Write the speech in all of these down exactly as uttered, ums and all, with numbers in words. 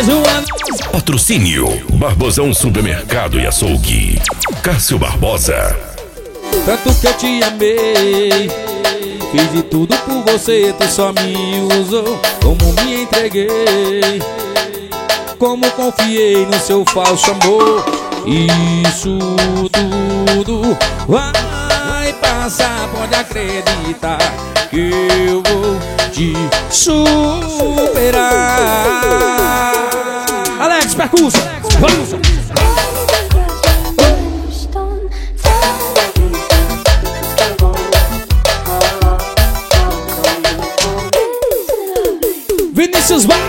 Joana. Patrocínio Barbosão Supermercado e Açougue. Cássio Barbosa. Tanto que eu te amei, fiz de tudo por você, tu só me usou. Como me entreguei, como confiei no seu falso amor. Isso tudo vai passar, pode acreditar que eu vou te superar. Alex, percurso, vamos! Vinícius Bar.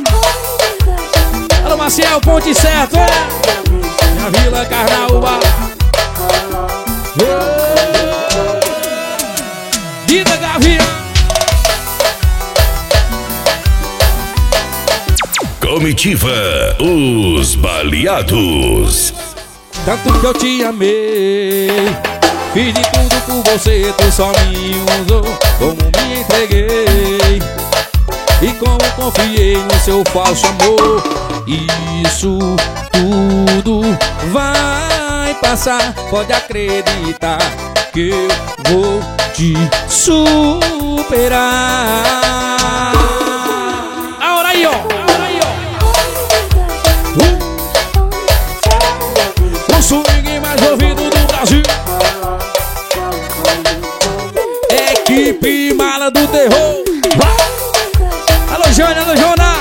Alô, Maciel, ponte certo, é? Minha Vila Carnaúba. Vida Gavião. Comitiva Os Baleados. Tanto que eu te amei, fiz de tudo por você, tu só me usou. Como me entreguei e como confiei no seu falso amor. Isso tudo vai passar, pode acreditar que eu vou te superar. Agora aí, ó, agora aí, ó. Uh. O swing mais ouvido do Brasil. Equipe Mala do Terror. Vai. Alô, Jânio, alô, Jonas.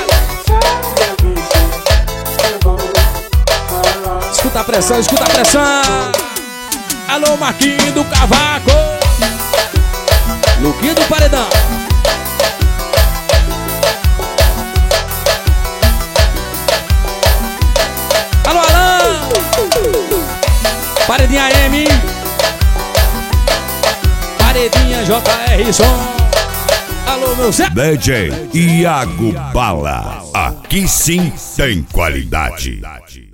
Escuta a pressão, escuta a pressão. Alô, Marquinhos do Cavaco. Luquinho do Paredão. Alô, Alan. Paredinha M. Paredinha J R Som. Alô, meu Zé. D J Iago Bala. Aqui sim tem qualidade.